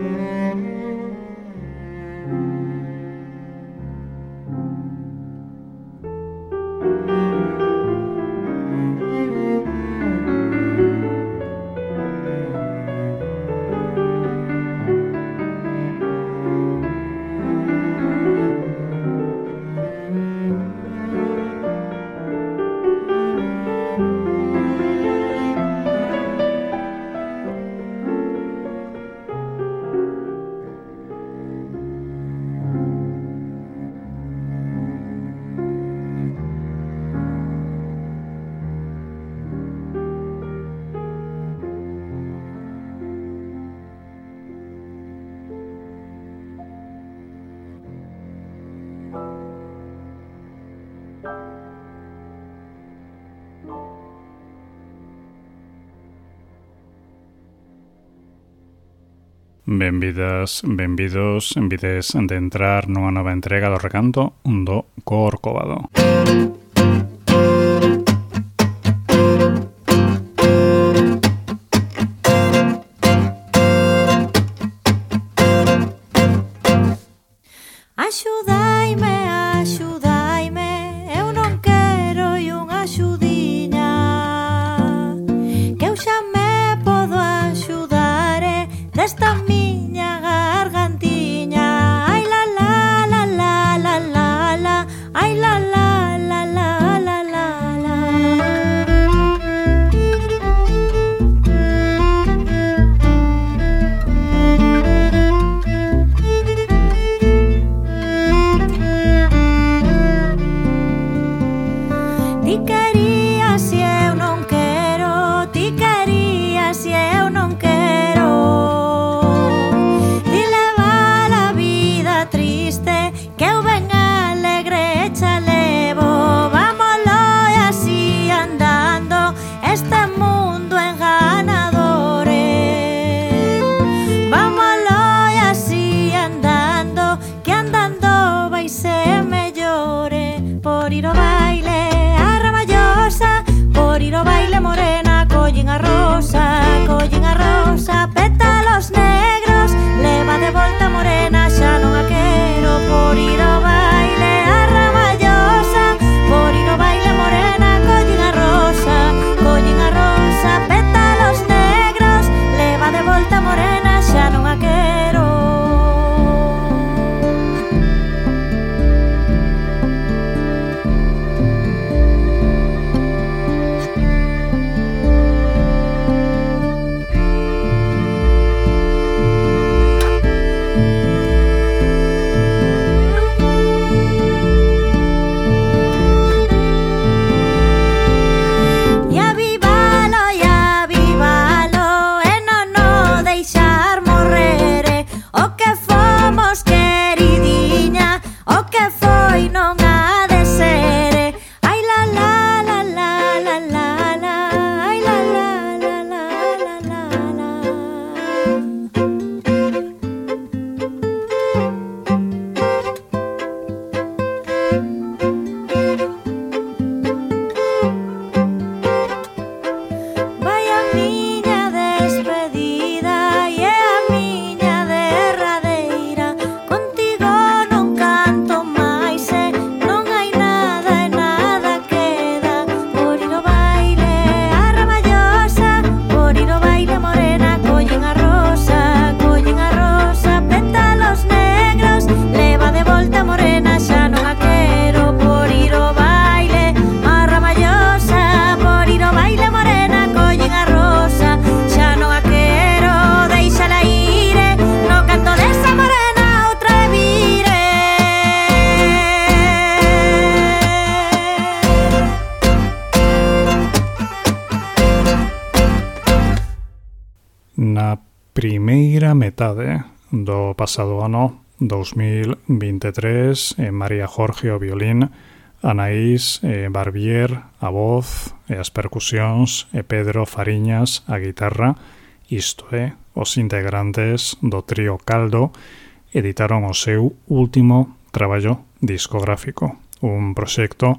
Benvidas, benvidos, envides de entrar nunha nova entrega do recanto do Corcovado. Na primeira metade do pasado ano 2023, María Jorge ao violín, Anaís Barbier a voz e as percusións e Pedro Fariñas a guitarra, isto é, os integrantes do trío Caldo, editaron o seu último traballo discográfico, un proxecto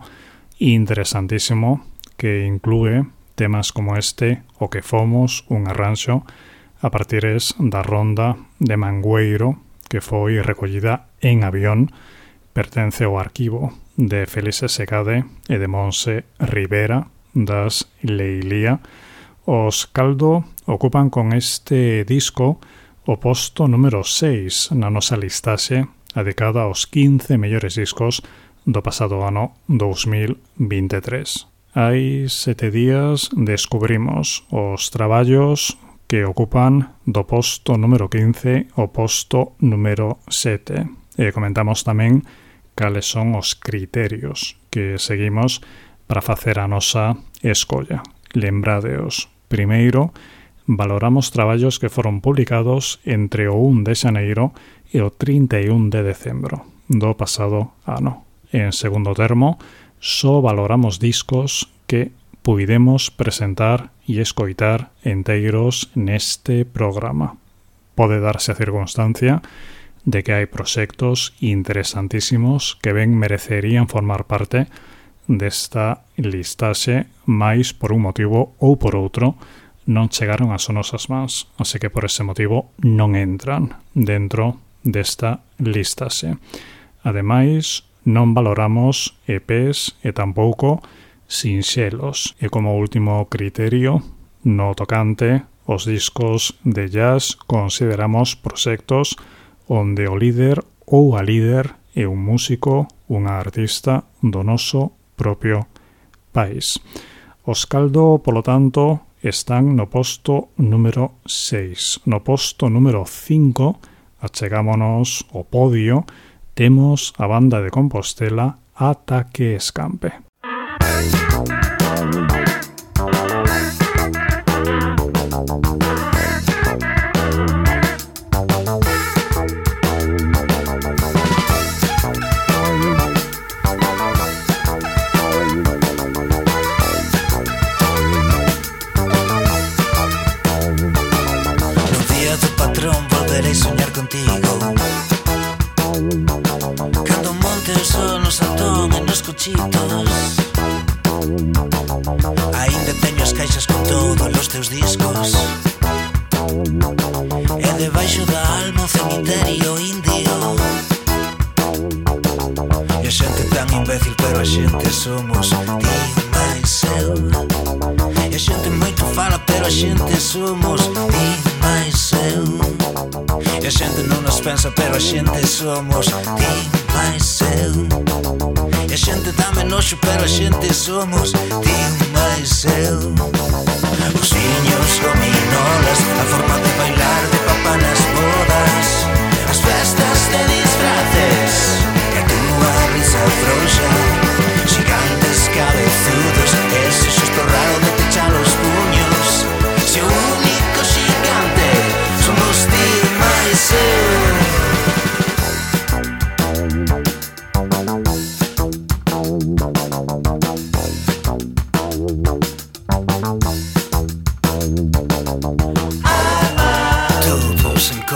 interesantísimo que inclúe temas como este, O que fomos, un arranxo, a partires da ronda de Mangueiro, que foi recollida en avión, pertence ao arquivo de Félix Secade e de Monse Rivera das Leilía. Os Caldo ocupan con este disco o posto número 6 na nosa listaxe dedicada aos 15 mellores discos do pasado ano 2023. Hai 7 días descubrimos os traballos que ocupan do posto número 15 ao posto número 7 e comentamos tamén cales son os criterios que seguimos para facer a nosa escolla. Lembradeos, primeiro, valoramos traballos que foron publicados entre o 1 de xaneiro e o 31 de decembro do pasado ano. En segundo termo, só valoramos discos que puidemos presentar e escoitar enteiros neste programa. Pode darse a circunstancia de que hai proxectos interesantísimos que ben merecerían formar parte desta listaxe, mais por un motivo ou por outro non chegaron ás nosas mans, así que por ese motivo non entran dentro desta listaxe. Ademais, non valoramos EPs e tampouco sinxelos, e como último criterio, no tocante os discos de jazz consideramos proxectos onde o líder ou a líder é un músico, unha artista do noso propio país. Os Caldo, polo tanto, están no posto número 6. No posto número 5, achegámonos ao podio, temos a banda de Compostela Ata que escampe. Volverei soñar contigo cando monte o sol no saltón e nos cochitos. Ainda teño as caixas con todos os teus discos e debaixo da alma un cemiterio indio. E a xente tan imbécil, pero a xente somos ti máis eu. E a xente moito fala, pero a xente somos ti máis eu. E a xente non nos pensa, pero a xente somos ti máis eu. E a xente dame noxo, pero a xente somos ti máis eu. Os viños, gominolas, a forma de bailar de papá nas bodas, as festas de disfraces e a túa risa frouxa, xigantes cabezudos, ese xusto raro de pechar os puños. Se o único xigante somos ti máis eu. Todos en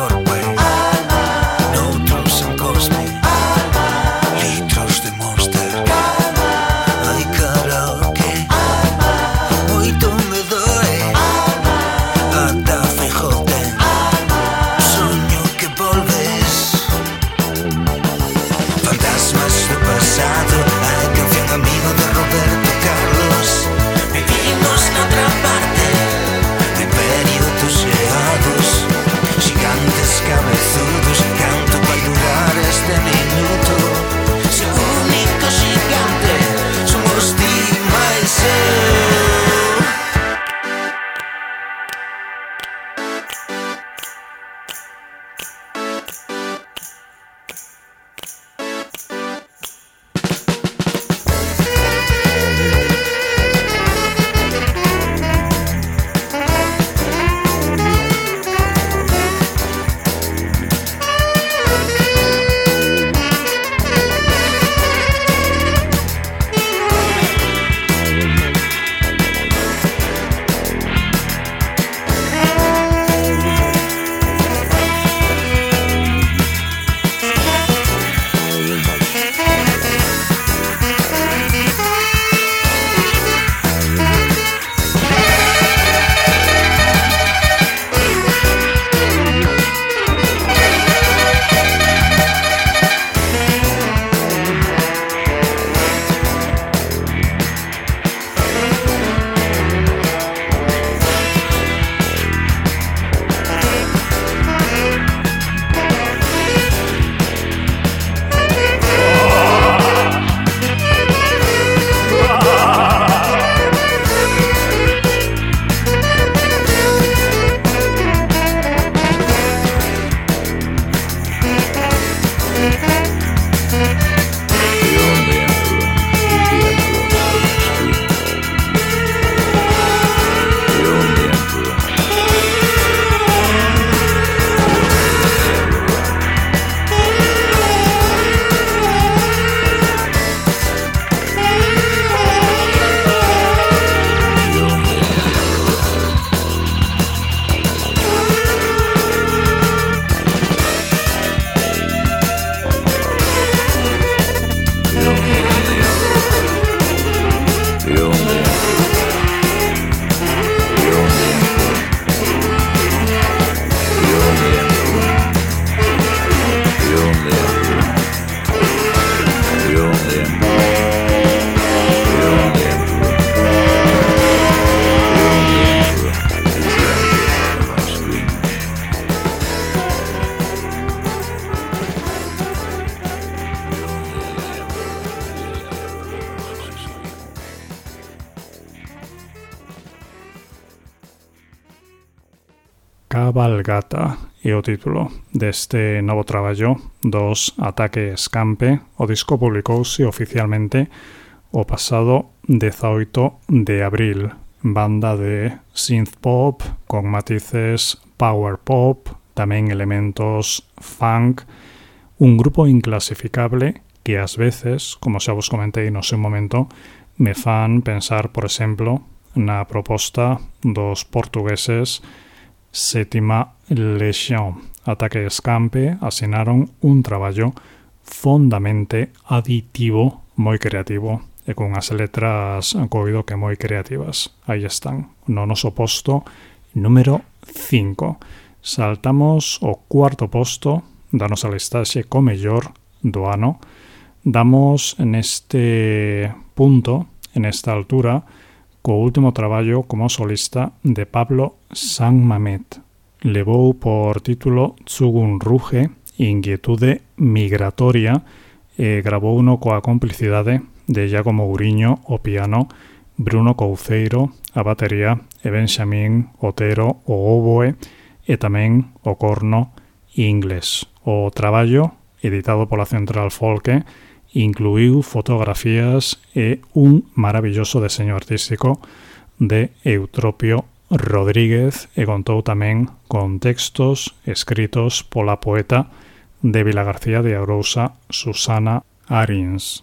Cabalgata é o título deste novo traballo dos Ataque Escampe. O disco publicouse oficialmente o pasado 18 de abril. Banda de synth-pop con matices power-pop, tamén elementos funk, un grupo inclasificable que ás veces, como xa vos comentei no seu momento, me fan pensar, por exemplo, na proposta dos portugueses Sétima Legión. Ataque Escampe asinaron un traballo fondamente aditivo, moi creativo, e con as letras coido que moi creativas. Aí están, no noso posto número 5. Saltamos o cuarto posto da nosa listaxe co mellor do ano. Damos neste punto, en esta altura, co último traballo como solista de Pablo San Mamet. Levou por título Tsugun Ruge, Inquietude Migratoria, e gravouno coa complicidade de Iago Mouriño o piano, Bruno Couceiro a batería e Benxamín Otero o oboe e tamén o corno inglés. O traballo, editado pola Central Folke, incluíu fotografías e un maravilloso deseño artístico de Eutropio Rodríguez e contou tamén con textos escritos pola poeta de Vilagarcía de Arousa, Susana Arins.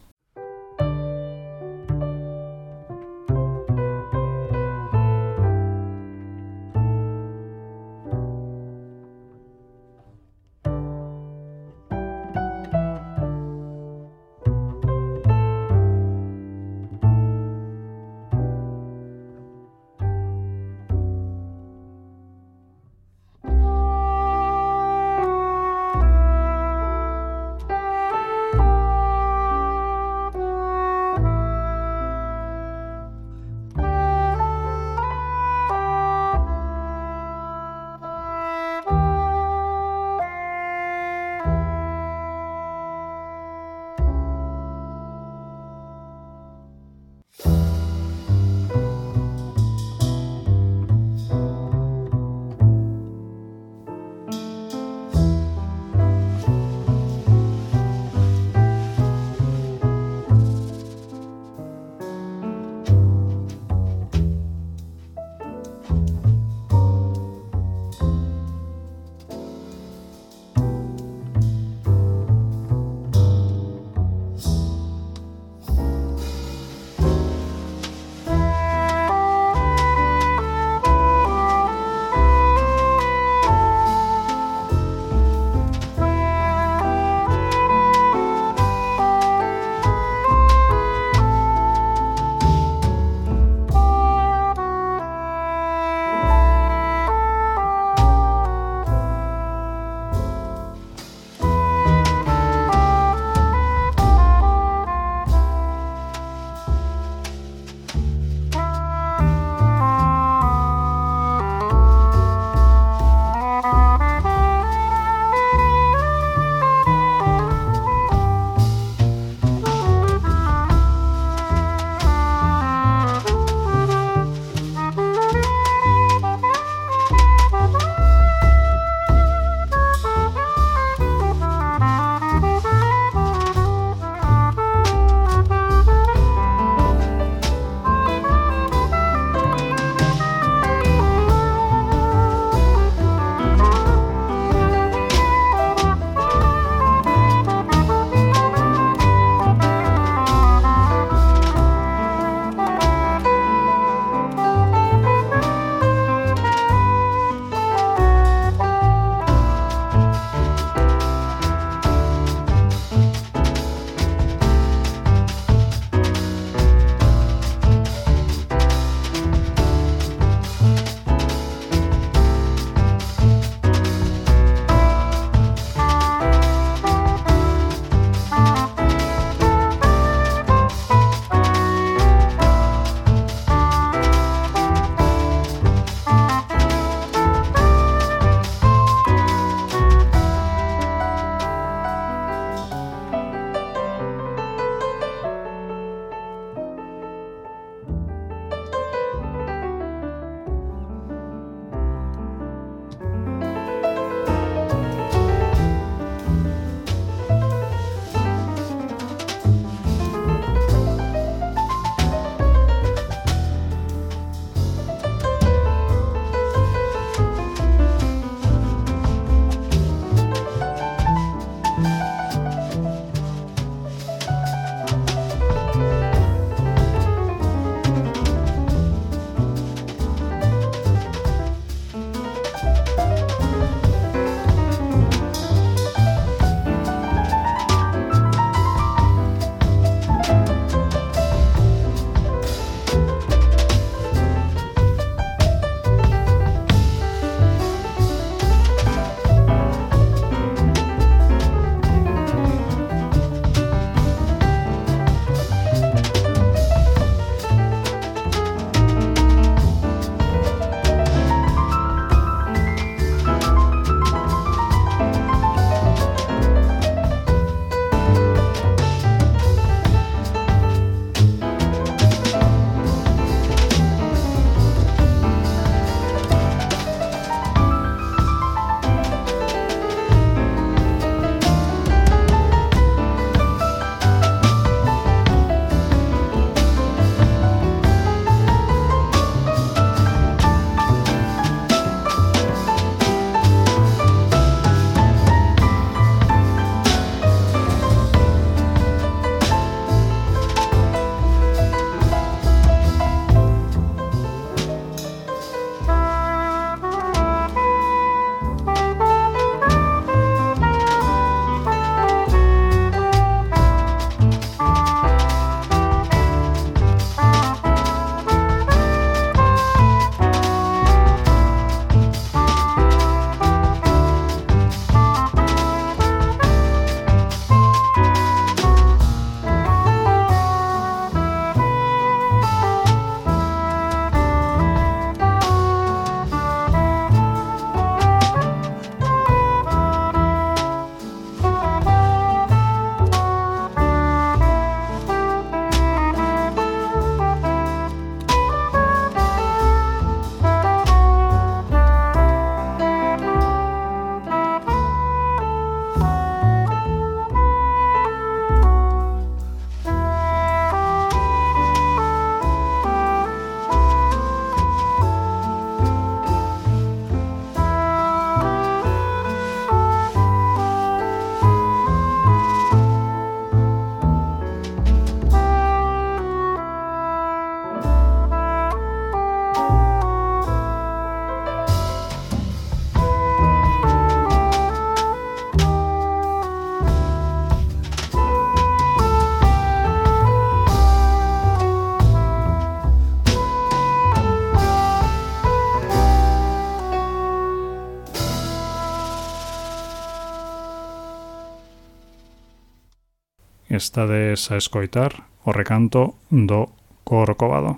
estades a escoitar o recanto do Corcovado.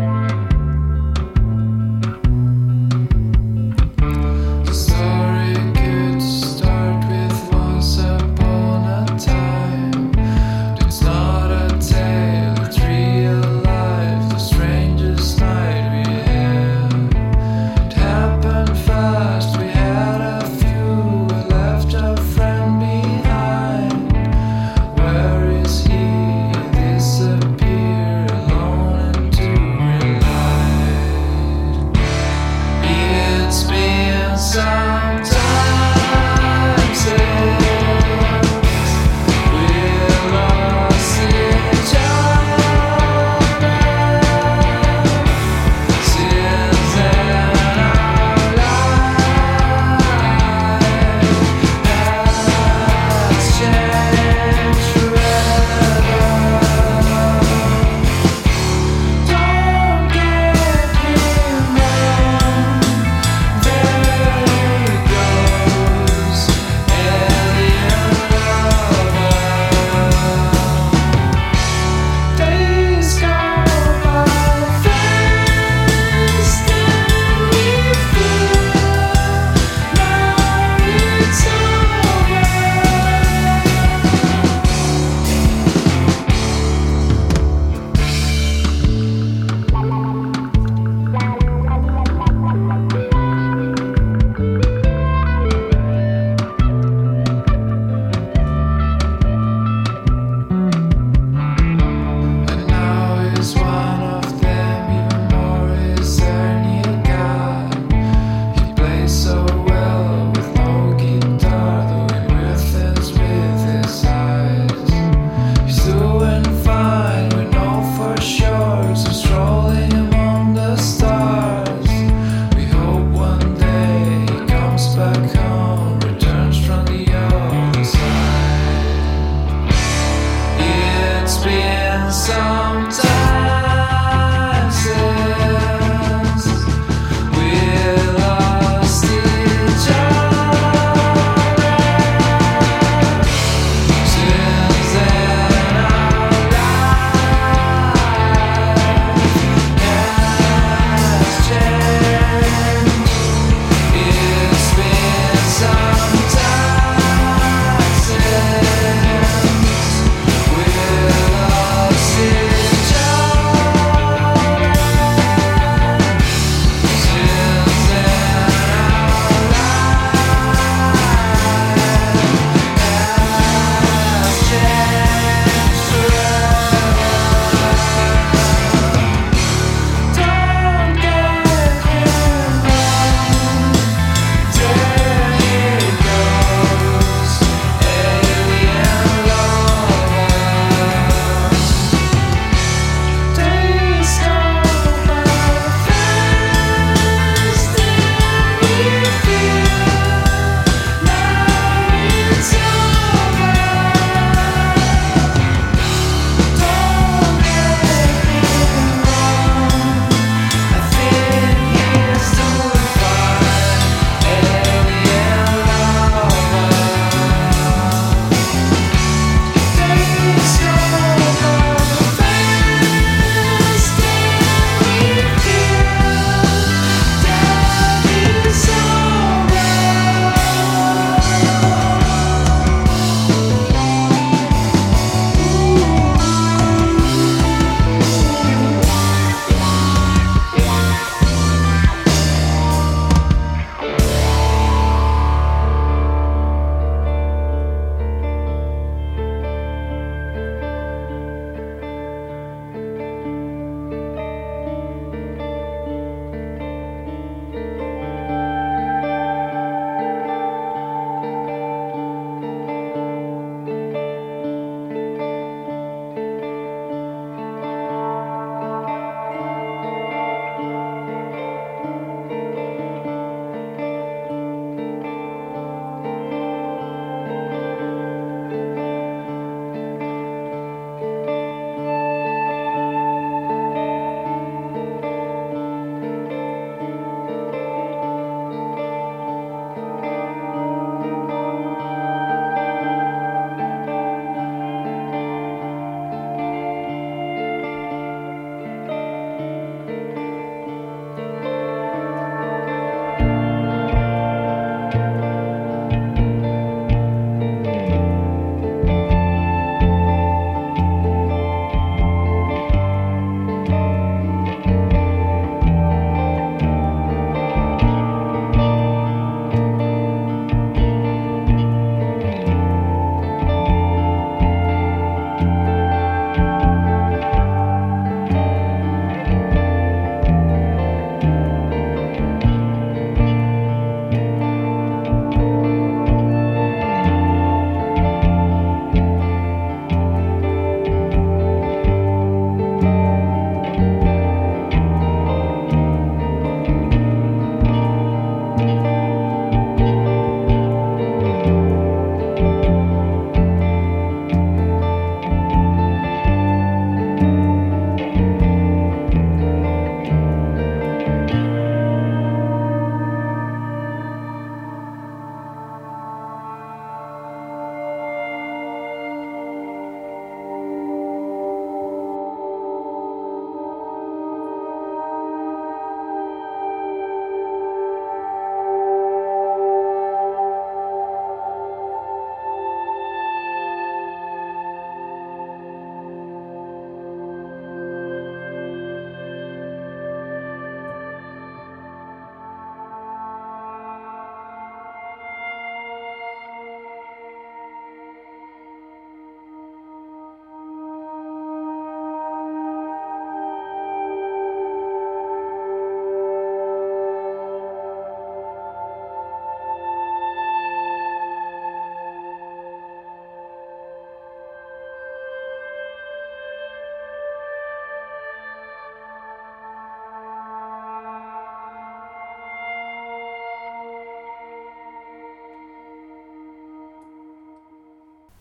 Sorry.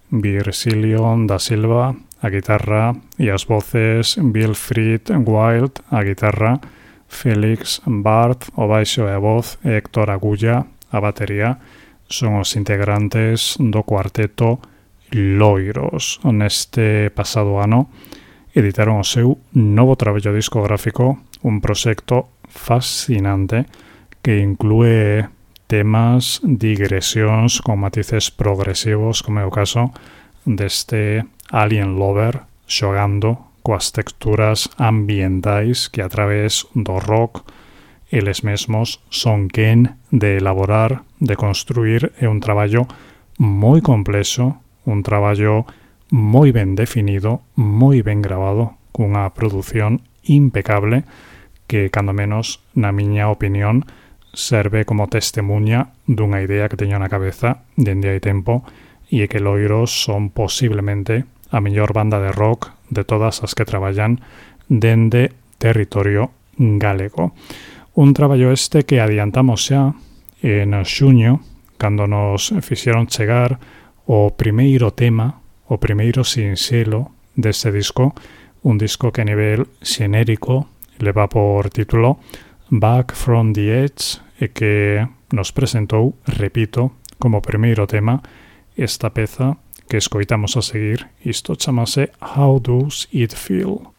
Virgilio da Silva a guitarra e as voces Wilfried Wild a guitarra, Félix Bart o baixo e a voz e Héctor Agulla a batería son os integrantes do cuarteto Loiros. Neste pasado ano editaron o seu novo traballo discográfico, un proxecto fascinante que inclúe temas, digresións con matices progresivos, como é o caso deste Alien Lover, xogando coas texturas ambientais que a través do rock eles mesmos son quen de elaborar, de construir. É un traballo moi complexo, un traballo moi ben definido, moi ben grabado, cunha produción impecable que, cando menos, na miña opinión, serve como testemunha dunha idea que teño na cabeza dende hai tempo, e é que Loiros son posiblemente a mellor banda de rock de todas as que traballan dende territorio galego. Un traballo este que adiantamos xa en xuño, cando nos fixeron chegar o primeiro tema, o primeiro sinxelo deste disco, un disco que a nivel xenérico leva por título Back from the Edge e que nos presentou, repito, como primeiro tema esta peza que escoitamos a seguir. Isto chamase How Does It Feel?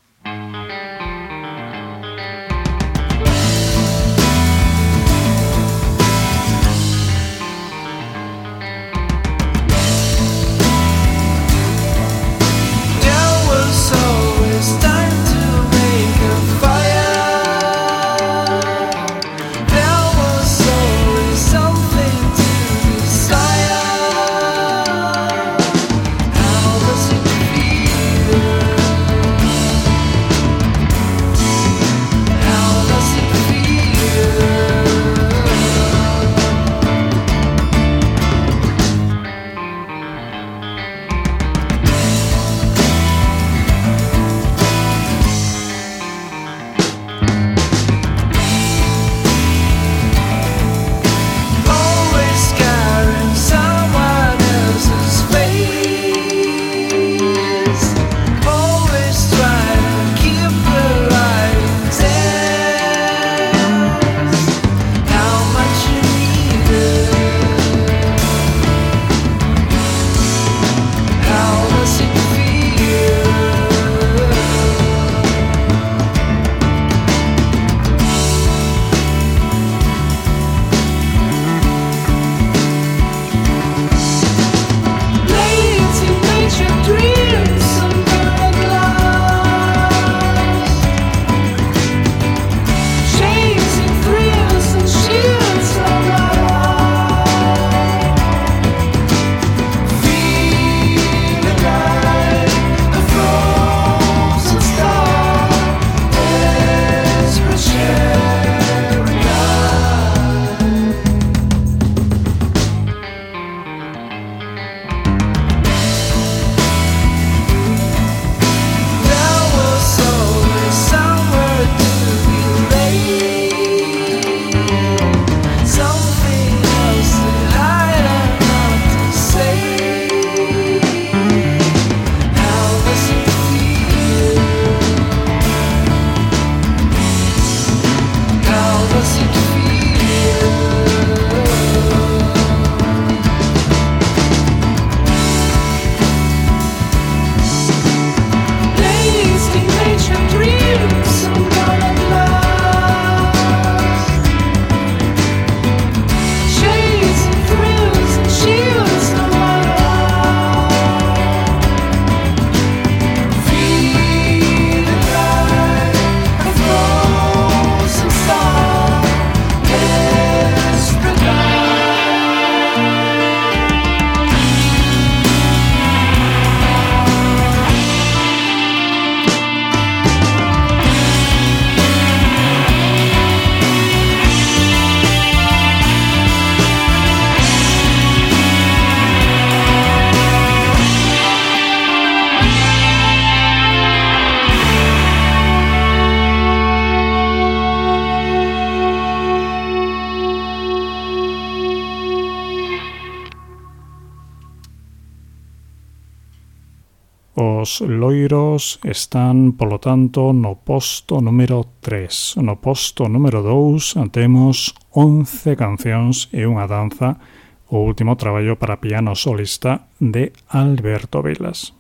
How does it feel? Os loiros están, polo tanto, no posto número 3. No posto número 2 temos 11 cancións e unha danza, o último traballo para piano solista de Alberto Vilas.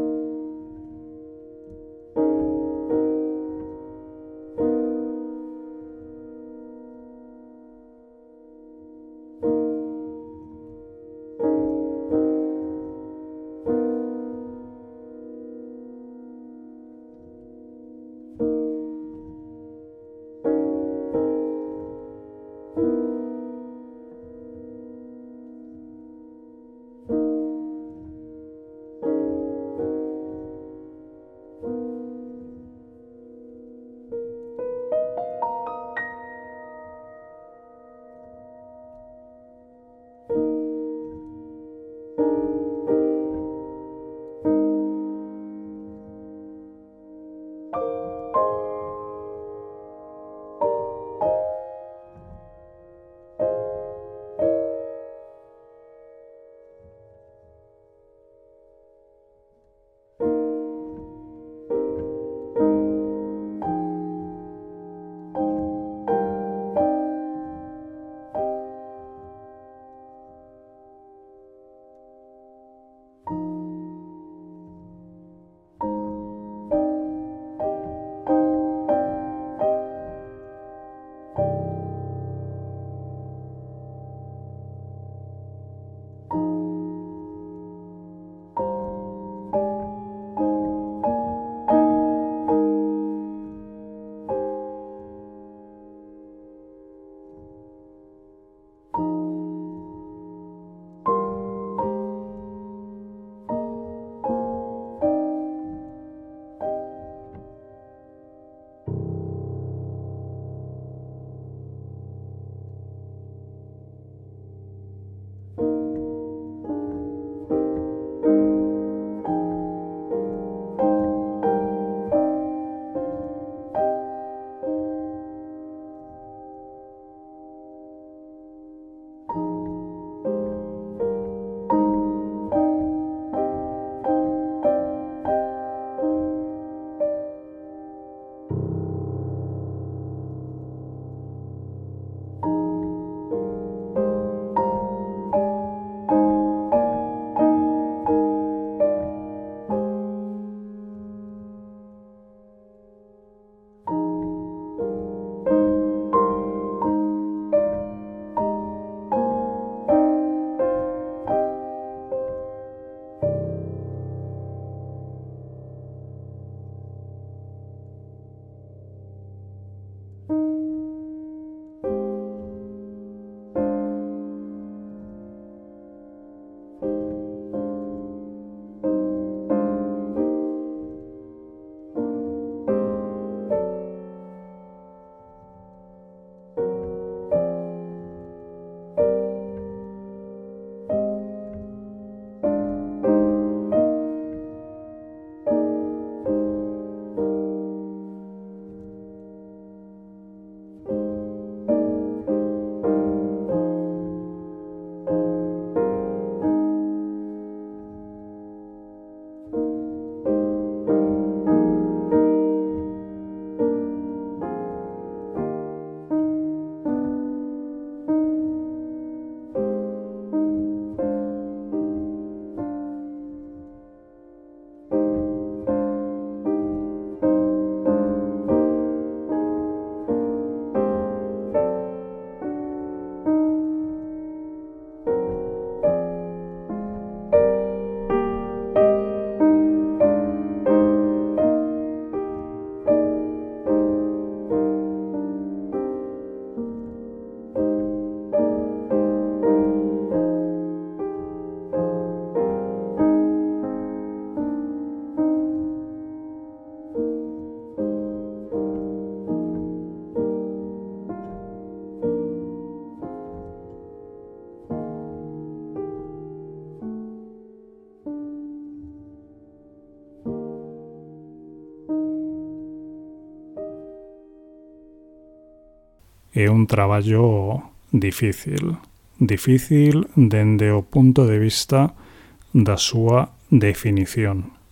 É un traballo difícil dende o punto de vista da súa definición.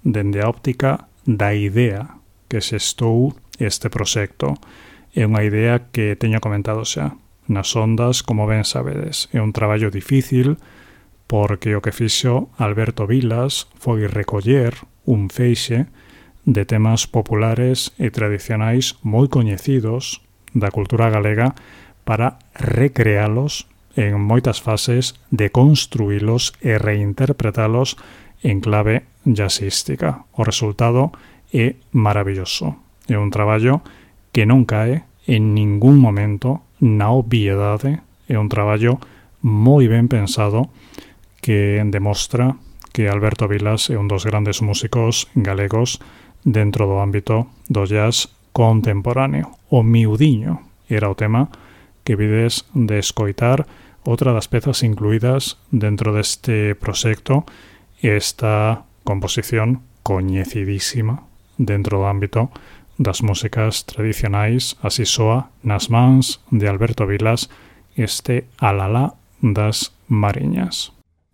dende a óptica da idea que xestou este proxecto. É unha idea que teño comentado xa nas ondas, como ben sabedes. É un traballo difícil porque o que fixo Alberto Vilas foi recoller un feixe de temas populares e tradicionais moi coñecidos da cultura galega para recrealos en moitas fases, de construílos e reinterpretalos en clave jazzística. O resultado é maravilloso. É un traballo que non cae en ningún momento na obviedade. É un traballo moi ben pensado que demostra que Alberto Vilas é un dos grandes músicos galegos dentro do ámbito do jazz contemporáneo. O miudiño era o tema que vides de escoitar, outra das pezas incluídas dentro deste proxecto, esta composición coñecidísima dentro do ámbito das músicas tradicionais. Así soa nas mans de Alberto Vilas este Alalá das Mariñas.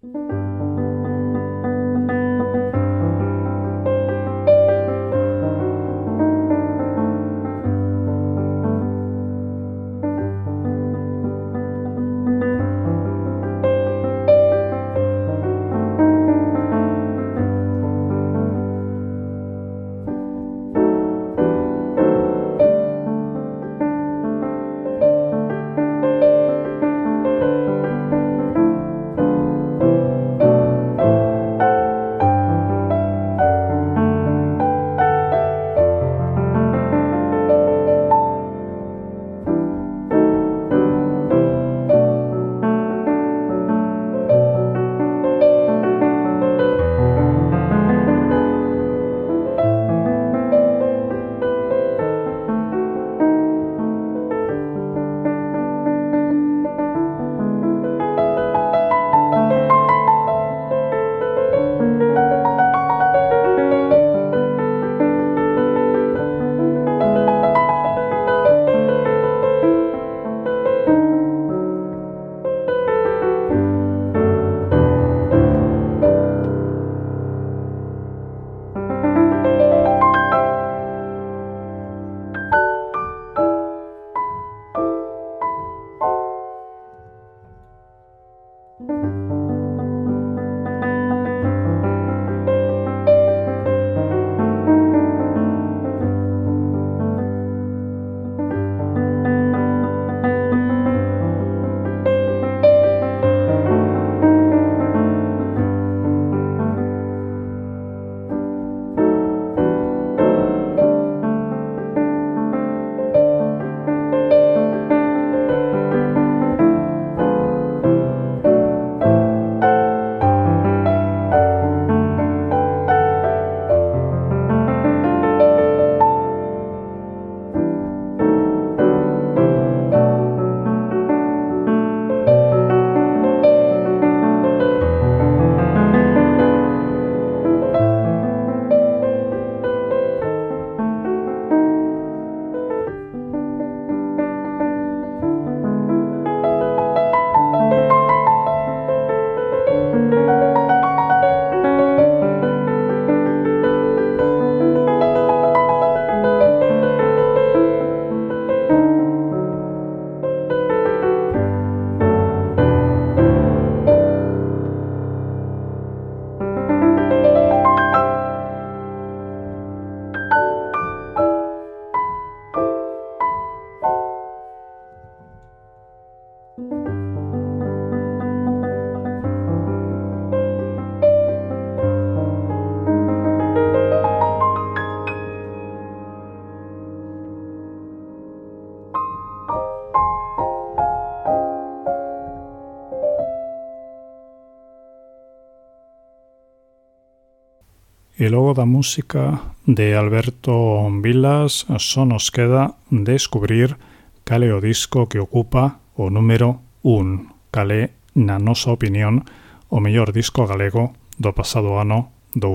E logo da música de Alberto Vilas só nos queda descubrir cal é o disco que ocupa o número 1, cal é, na nosa opinión, o mellor disco galego do pasado ano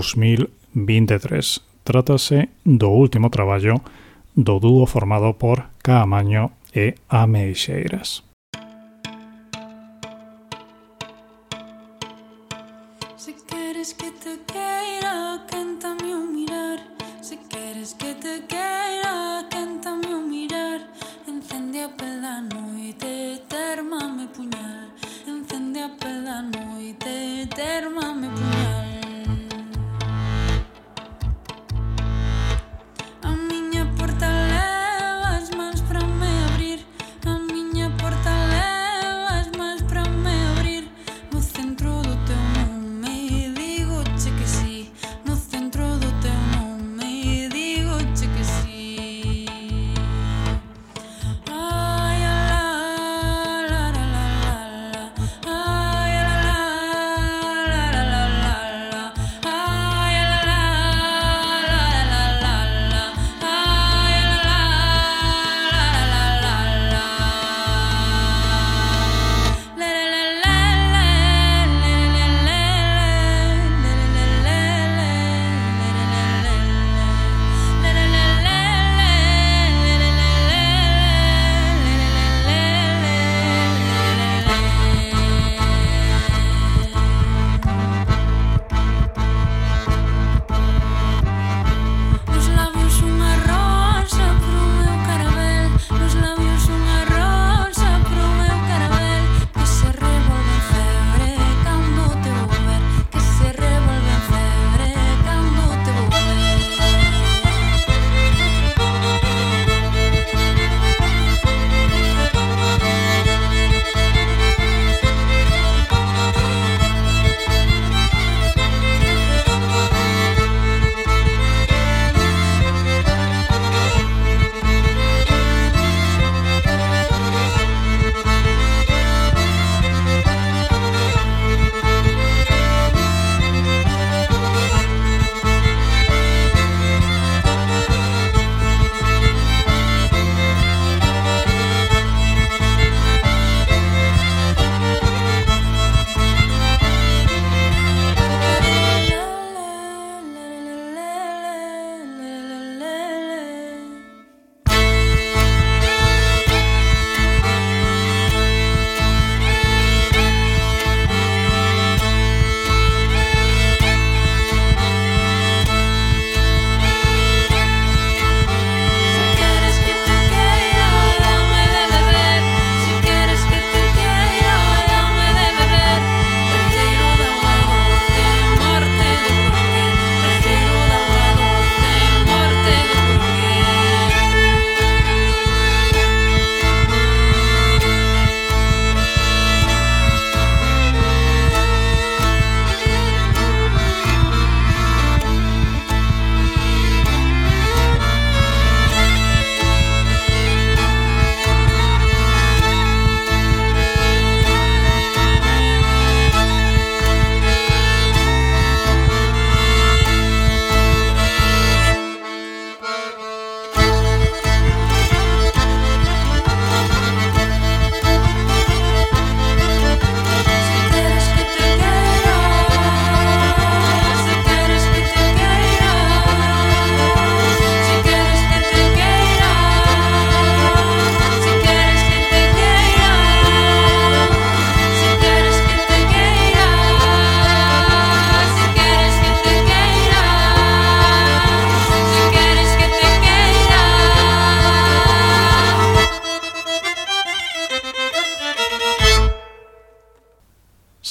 2023. Trátase do último traballo do dúo formado por Caamaño e Ameixeiras. Si queres que te queira, quéntame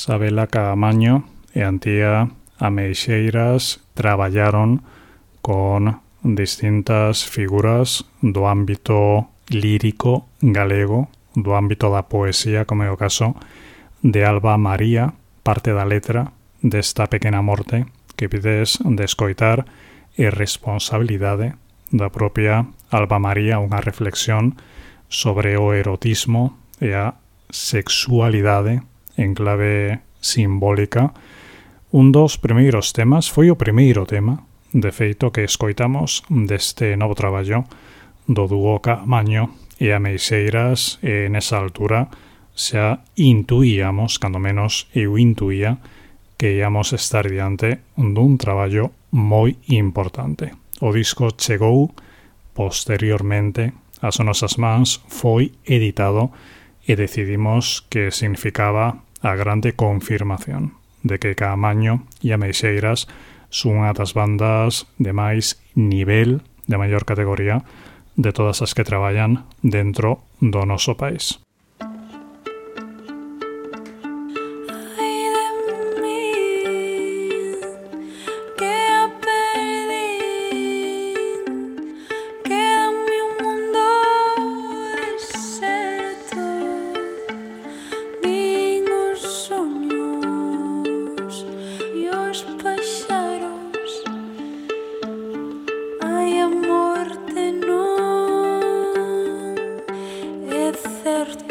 Sabela Caamaño e Antía Ameixeiras traballaron con distintas figuras do ámbito lírico galego, do ámbito da poesía, como é o caso de Alba María, parte da letra desta pequena morte que pides de escoitar e responsabilidade da propia Alba María, unha reflexión sobre o erotismo e a sexualidade en clave simbólica. Un dos primeiros temas, foi o primeiro tema, de feito, que escoitamos deste novo traballo do dúo Caamaño e Ameixeiras, e nesa altura xa intuíamos, cando menos eu intuía, que íamos estar diante dun traballo moi importante. O disco chegou posteriormente ás nosas mans, foi editado e decidimos que significaba a grande confirmación de que Caamaño e Ameixeiras son unha das bandas de máis nivel, de maior categoría, de todas as que traballan dentro do noso país. Certo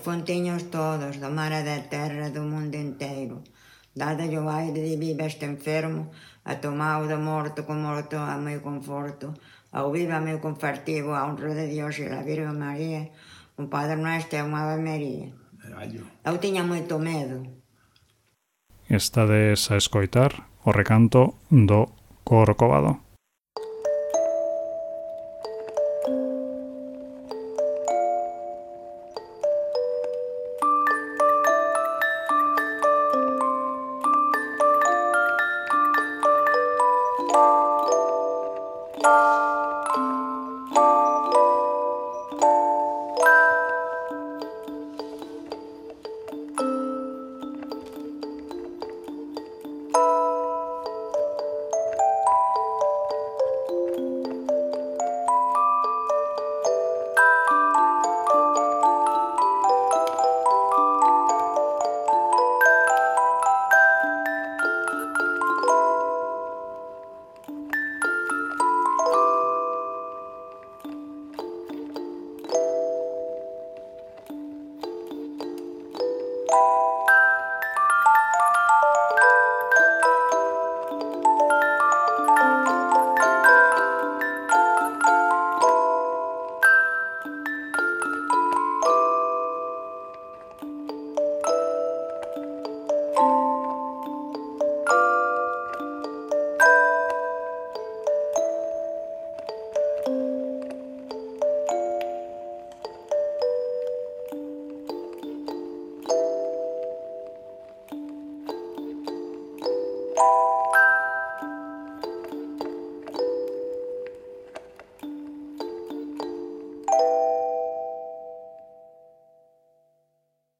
fontiños todos, do mar e da terra, do mundo inteiro. Dadalle o aire de viva este enfermo, a tomao do morto con morto a meu conforto, ao viva meu confartivo, a honra de Dios e a Virgen María, un Padre Nuestro e unha Ave María. Eu tiña moito medo. Estades a escoitar o recanto do Corcovado.